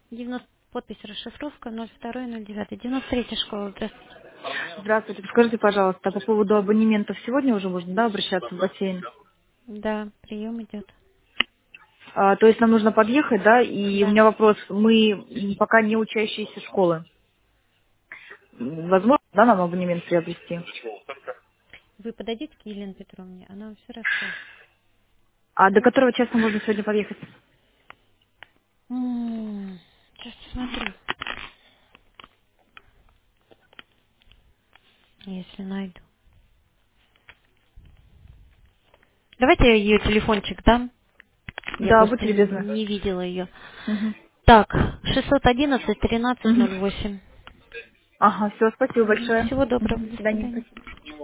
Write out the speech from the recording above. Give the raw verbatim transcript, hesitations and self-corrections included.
девяносто, подпись расшифровка ноль два ноль девять. девяносто третья школа. Здравствуйте. Здравствуйте. Скажите, пожалуйста, по поводу абонементов сегодня уже можно, да, обращаться в бассейн? Да, прием идет. А, то есть нам нужно подъехать, да, и у Да. меня вопрос, мы м, пока не учащиеся школы. М, Возможно, да, нам абонемент приобрести? Вы подойдите к Елене Петровне, она вам все расскажет. А до которого часа можно сегодня подъехать? М, Сейчас посмотрю, если найду. Давайте я ее телефончик дам. Я Да, просто будьте любезны. не видела ее. Мгм. Так, шестьсот одиннадцать тринадцать Мгм. ноль восемь. Ага, все, спасибо Мгм. большое. Всего доброго. Мгм, до До свидания, свидания. спасибо.